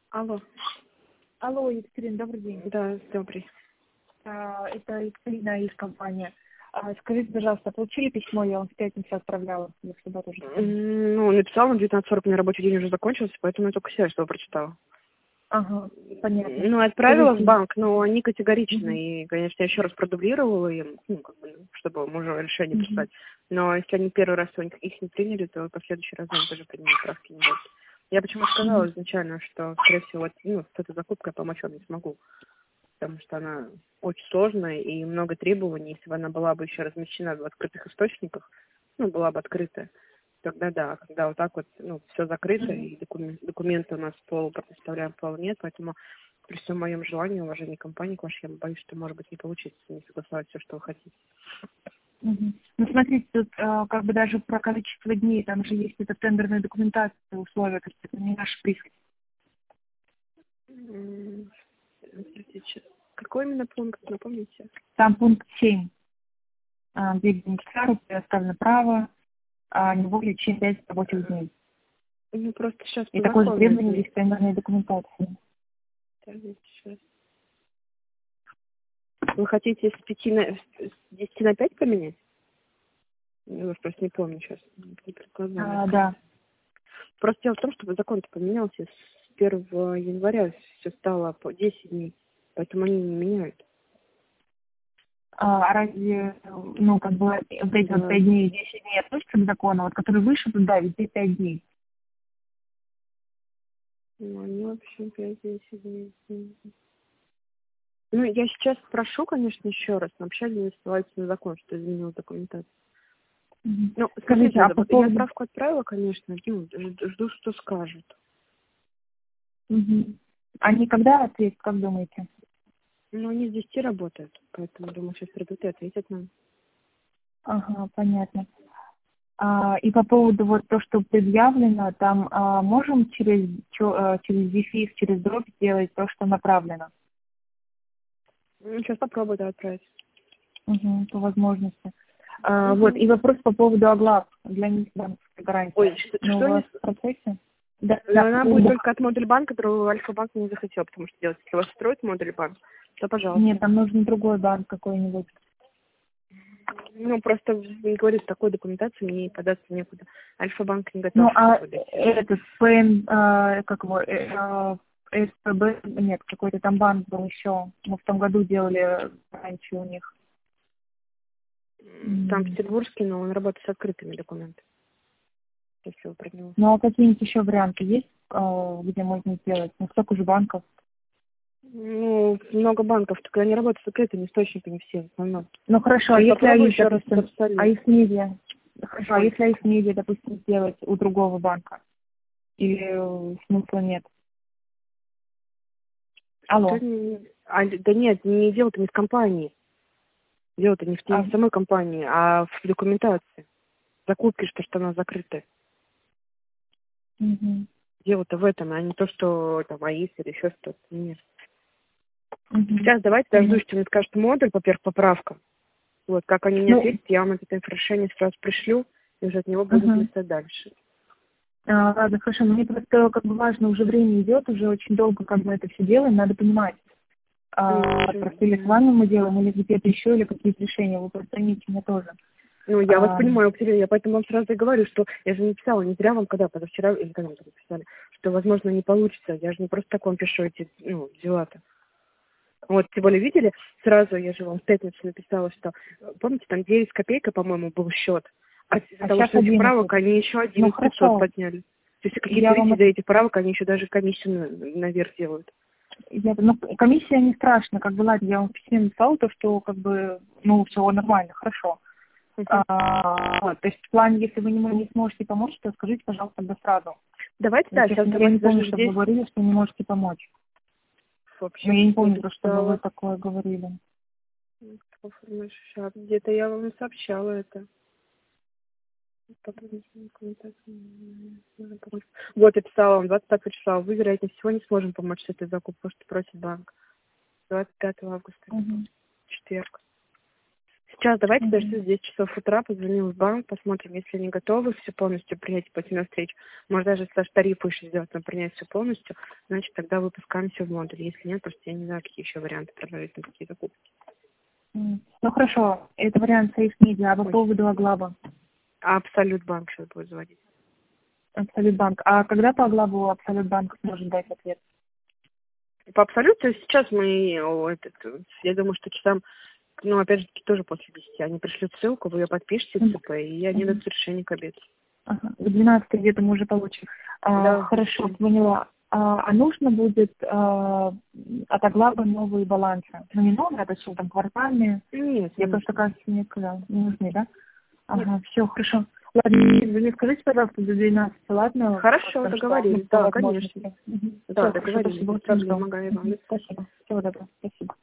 Алло. Алло, Екатерина, добрый день. Да, добрый. Это Екатерина из компании. Скажите, пожалуйста, получили письмо? Я вам в пятницу отправляла, если в субботу уже. Ну, написала, на 19:40 у меня рабочий день уже закончился, поэтому я только сейчас его прочитала. Ага, понятно. Ну, отправила в Скажите. банк, но они категоричны. Мгм. И, конечно, я еще раз продублировала им, ну, как бы, чтобы уже решение Мгм. прислать. Но если они первый раз у них их не приняли, то в последующий раз они тоже принимать справки не будут. Я почему сказала Мгм. изначально, что, скорее всего, вот, ну, с этой закупкой помочь вам не смогу. Потому что она очень сложная и много требований. Если бы она была бы еще размещена в открытых источниках, ну, была бы открытая, тогда да. Когда вот так вот, ну, все закрыто, и документы у нас пол предоставляем, пол нет, поэтому при всем моем желании, уважении компании к вашей, я боюсь, что, может быть, не получится не согласовать все, что вы хотите. Мгм. Ну, смотрите, тут как бы даже про количество дней, там же есть эта тендерная документация, условия, то есть это не наш прихоть. Подождите, какой именно пункт, напомните? Там пункт 7, где бенефициару предоставлено право не более чем 5 рабочих дней. Ну, просто сейчас И по такое же закону требование это. есть в тендерной документации. Подождите, сейчас. Вы хотите с 10 на 5 поменять? Я уже просто не помню сейчас. Не перед глазами открыть. Да. Просто дело в том, что закон-то поменялся с 1 января. Все стало по 10 дней. Поэтому они не меняют. Разве, ну, как бы, вот эти вот Да. 5 дней, 10 дней относятся к закону, вот, который выше туда, везде 5 дней. Ну, они вообще 5-10 дней. Ну, я сейчас прошу, конечно, еще раз, но вообще не ссылайтесь на закон, что изменил документацию. Мгм. Ну, Скажите, смотрите, а по вот я поводу... справку отправила, конечно, ну, жду, что скажут. Мгм. Они когда ответят, как думаете? Но они с 10 работают, поэтому, думаю, сейчас придут и ответят нам. Ага, понятно. И по поводу вот то, что предъявлено, там можем через дефис, через дробь сделать то, что направлено? Ну, сейчас попробую, да, отправить. Угу, по возможности. Вот, Угу. и вопрос по поводу оглав для них банковской гарантии. Ой, Ну, у что вас не... в процессе? Да, Но да, она будет только от модуль банка, которого Альфа-банк не захотел, потому что делать, если у вас строит модуль банк, то нет, пожалуйста. там нужен другой банк какой-нибудь. Ну, просто, не говорю, с такой документацией мне податься некуда. Альфа-банк не готов Ну, выдать. этот ПН, как его, СПБ, нет, какой-то там банк был еще. Мы в том году делали раньше у них. Там петербургский, но он работает с открытыми документами, если вы про него. Ну, а какие-нибудь еще варианты есть, где можно сделать? Ну, столько же банков. Ну, много банков, только они работают с открытыми источниками все, в основном. Ну, хорошо, а Сейчас если попробую АИС, еще раз с допустим, Абсолют. АИС Медиа, хорошо, а Ой, если АИС Медиа, допустим, сделать у другого банка? Или смысла нет? да, Алло. да нет, не дело-то не в компании. Дело-то не в самой компании, а в документации. Закупки, что она закрытая. Мгм. Дело-то в этом, а не то, что там АИС или еще что-то. Нет. Мгм. Сейчас давайте дождусь, Понятно. что мне скажут модуль, во-первых, поправка. Вот, как они мне Ну, ответят, я вам это решение сразу пришлю, и уже от него будем мгм. плясать дальше. Ладно, хорошо. Мне просто как бы важно, уже время идет, уже очень долго как бы это все делаем, надо понимать. Просто или с вами мы делаем, или где-то еще, или какие-то решения. Вы просто поймите меня тоже. Ну, я вас А, понимаю, Катерина, я поэтому вам сразу и говорю, что я же не писала, не зря вам, когда позавчера, или когда мы тогда писали, что, возможно, не получится. Я же не просто так вам пишу эти, ну, дела-то. Вот, тем более, видели, сразу я же вам в пятницу написала, что, помните, там 9 с копейкой, по-моему, был счет, а из-за того, сейчас что этих 11. правок, они еще Ну, 11 500 хорошо. подняли. То есть какие-то Я люди вам из-за этих правок, они еще даже комиссию наверх делают. ну, комиссия не страшна, как бы, ладно, я вам в письме написала то, что, как бы, ну, все нормально, хорошо. Мгм. То есть в плане, если вы не сможете помочь, то скажите, пожалуйста, тогда сразу. Давайте, Я, да, честно сейчас говоря, не давайте помню, даже чтобы вы здесь, говорили, что не можете помочь. Но вообще я не не помню, чтобы вы писала, такое говорили. где-то я вам сообщала это. Вот, я писала вам 25 числа. Вы, вероятнее всего, не сможем помочь с этой закупкой, что просит банк. 25 августа это был Мгм. четверг. Сейчас давайте дождемся 10 часов утра, позвоним в банк, посмотрим, если они готовы все полностью принять и пойти навстречу. Может, даже если даже тариф выше сделать, но принять все полностью, значит, тогда выпускаем все в модуль. Если нет, просто я не знаю, какие еще варианты предложить на какие закупки. Ну хорошо, это вариант Safe Media, а по поводу Аглаба? А Абсолют банк сейчас будет звонить. Абсолют банк. А когда по Аглабу Абсолют банк сможет дать ответ? По Абсолюту сейчас мы, я думаю, что часам, опять же, тоже после 10. Они пришлют ссылку, вы ее подпишите в ЦП, и они дадут решение к обеду. Ага. В 12 где-то мы уже получим. Да. Хорошо, поняла. А нужно будет от Аглаба новые балансы? Ну, не новые, а точнее там квартальные? Нет. Я просто, кажется, не сказала. Не нужны, да? Ага, все, хорошо. Ладно, вы мне скажите, пожалуйста, до 12, ладно? Хорошо, договорились. Да, конечно. Да, Все, договорились. спасибо. Помогаю вам. Спасибо. Всего доброго. Спасибо.